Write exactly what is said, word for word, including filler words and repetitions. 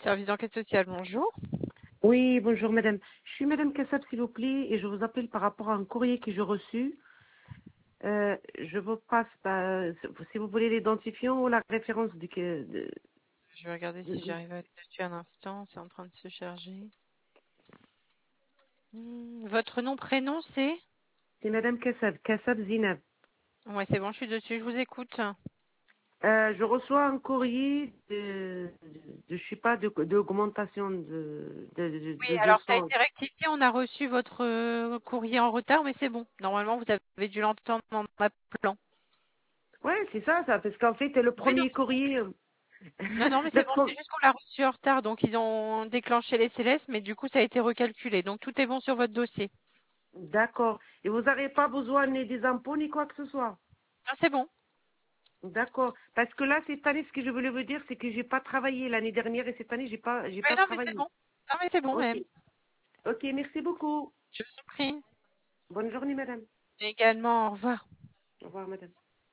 Service d'enquête sociale, bonjour. Oui, bonjour madame. Je suis madame Kassab, s'il vous plaît, et je vous appelle par rapport à un courrier que j'ai reçu. Euh, je vous passe, bah, si vous voulez l'identifiant ou la référence du... que- De, Je vais regarder de- si de- j'arrive à aller dessus un instant. C'est en train de se charger. Hmm, Votre nom, prénom, c'est? C'est madame Kassab, Kassab Zinab. Ouais, c'est bon, je suis dessus, je vous écoute. Euh, je reçois un courrier de, de, de- je sais pas, de d'augmentation de, de, de, Oui, de alors ça a deux cents. été rectifié, on a reçu votre euh, courrier en retard, mais c'est bon. Normalement, vous avez dû l'entendre en appelant. Ouais, c'est ça, ça, parce qu'en fait, le Oui, non, premier courrier... euh, non, non, mais le c'est bon, pro- c'est juste qu'on l'a reçu en retard, donc ils ont déclenché les célestes, mais du coup, ça a été recalculé. Donc tout est bon sur votre dossier. D'accord. Et vous n'avez pas besoin ni des impôts ni quoi que ce soit. Ah, c'est bon. D'accord. Parce que là, cette année, ce que je voulais vous dire, c'est que j'ai pas travaillé l'année dernière et cette année, j'ai pas, j'ai Oui, pas non, mais c'est travaillé. bon. Non, mais c'est bon, Ok. même. Ok, merci beaucoup. Je vous en prie. Bonne journée, madame. Également, au revoir. Au revoir, madame.